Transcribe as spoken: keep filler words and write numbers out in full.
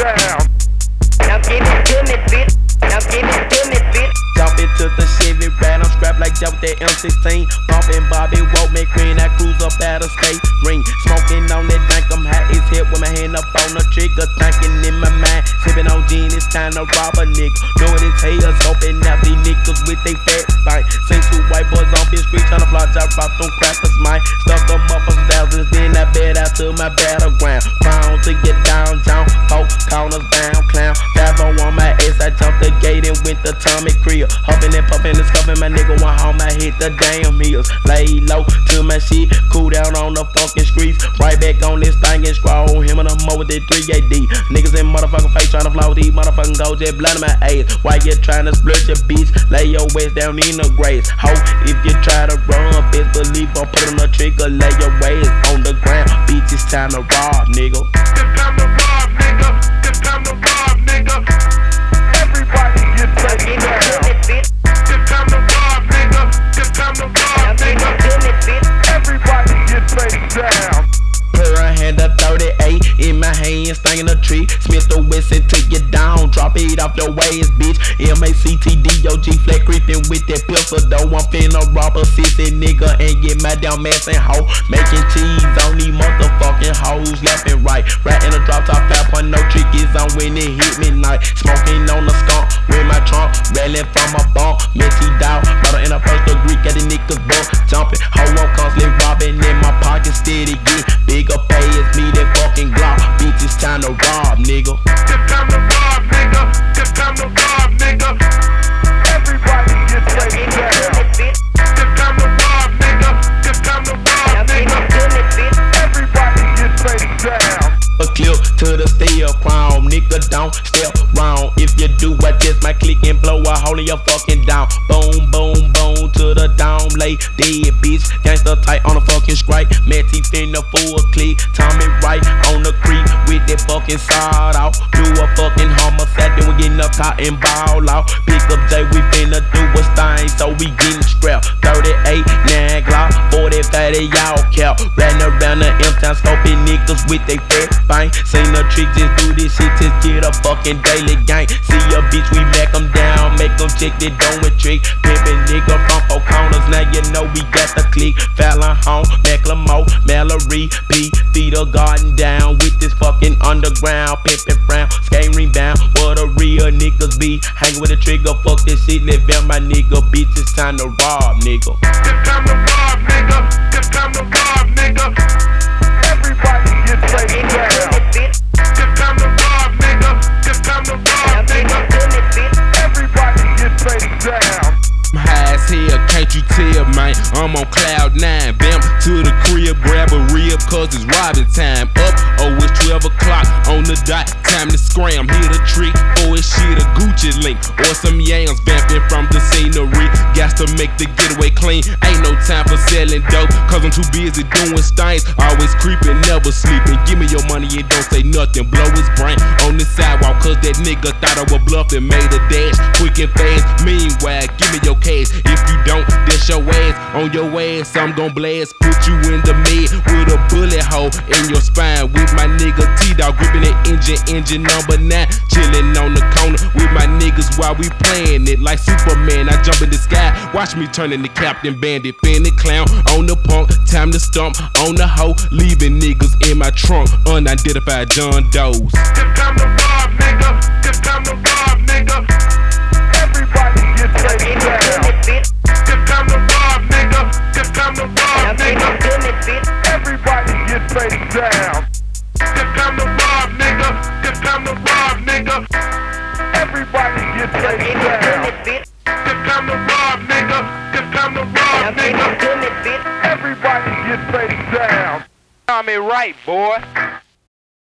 down. Now give it to me, bitch. Now give it to me, bitch. Jump into the Chevy ride, I'm strapped like Joe with that M sixteen. Bumpin' Bobby, Walt McQueen, I cruise up at a skate ring. Smoking on that dank, I'm high as hell with my hand up on the trigger. Thinking in my mind, sipping on gin, it's time to rob a nigga. Knowing his tails open out, these niggas with they fat spine. Seen two white boys on bitch street tryna fly drop off them crackers, mine. Stuck them up for thousands, then I bet out to my battleground. Crown to get down, down, four corners bound, clown. Five on my ass, I jumped the gate and went to Tommy Creel. Huffin' and puffin' and scuffin', my nigga went home, I hit the damn heels. Lay low to my shit, cool down on the fucking streets. Right back on this thing and scroll him and I'm over that three A D. Niggas in motherfucking face tryna fly with these motherfucking goals, just blindin' my ass. Why you tryna split your bitch? Lay your waist down in the grass. Ho, if you try to run, best believe I'm putting the trigger. Lay your waist on the ground, bitch, it's time to rob, nigga. It's time to rob, nigga. It's time to rob, nigga. Everybody get ready down. It's time to rob, nigga. It's time to rob, nigga. Everybody get ready down. Put her hand up thirty-eight in my hand, stinging a tree. Smith the Wesson took you down, drop it off your waist, bitch. M A C T D O G flat creeping with that pistol though. I'm finna rob a sissy nigga and get my down mess and hoe. Making cheese on these motherfucking hoes, left and right. Right in the drop top five point no trickies on when it hit midnight. Smoking on the skunk with my trunk, railing from a bump. Messy dog, murder in a first degree, got the niggas bump. Jumping, hoe on constantly robbing in my pocket, steady getting bigger pay is me that fucking Glock. Bitch, it's time to rob, nigga. It's time to rob, nigga. It's time to rob, nigga. Everybody get ready down. It's time to rob, nigga. It's time to rob, nigga. Everybody get ready down. A clip to the steel crown, nigga don't step round. If you do, I test my click and blow a hole in your fucking down. Boom, boom, boom to the down, lay dead bitch. Gangsta tight on the fucking strike. Mad teeth in the full click. Tommy right on the creek with that fucking side out. Do a fucking homicide, then we getting up top and ball out. Pick up J, we finna do a thing, so we getting scrapped. thirty-eight, nine Glock, forty-five, they y'all cap. Riding around the M-town, scoping niggas with they fat fine. Seen the trick, just do this shit, just get a fucking daily gang. See a bitch, we back them down, make them check they doing trick. Pimpin' nigga from four corners, now you know we got the click. Fallon home, Macklemore, Mallory, P, feed a garden down with this fucking underground. Pimpin' frown, skate rebound, what a real niggas be. Hang with a trigger, fuck this shit, live out my nigga. Bitch, it's time to rob, nigga. It's time to rob, nigga. It's time to rob, nigga. Everybody get ready down. It's time to rob, nigga. It's time to rob, nigga. Everybody get ready down. I'm high as hell, can't you tell, man? I'm on cloud nine. Bam to the crib, grab a rib, cause it's robbing time. Up, oh, it's twelve o'clock on the dot. Time to scram, hit a trick, or it's shit a Gucci link, or some yams vamping from the scenery. Got to make the getaway clean. Ain't no time for selling dope, cause I'm too busy doing stunts. Always creeping, never sleeping. Give me your money, it don't say nothing. Blow his brain on the sidewalk, cause that nigga thought I was bluffing. Made a dash, quick and fast. Meanwhile, give me your cash. If you don't, that's your ass. On your ass, I'm gon' blast. Put you in the mid with a bullet hole in your spine. With my nigga T-Dog gripping that engine, engine number nine. Chillin' on the corner with my niggas while we playin' it like Superman. I jump in the sky, watch me turn into Captain Bandit. Bandit clown on the punk, time to stomp on the hoe. Leaving niggas in my trunk, unidentified John Doe's. It's time to rob, nigga. It's time to rob, nigga. Everybody get ready down. It's time to rob, nigga. It's time to rob, nigga. Everybody get ready down. It's time to rob, nigga. It's time to rob, nigga. Everybody get ready down. It's time to rob, nigga. It's time to rob, nigga. Everybody get ready down. Tommy right, boy.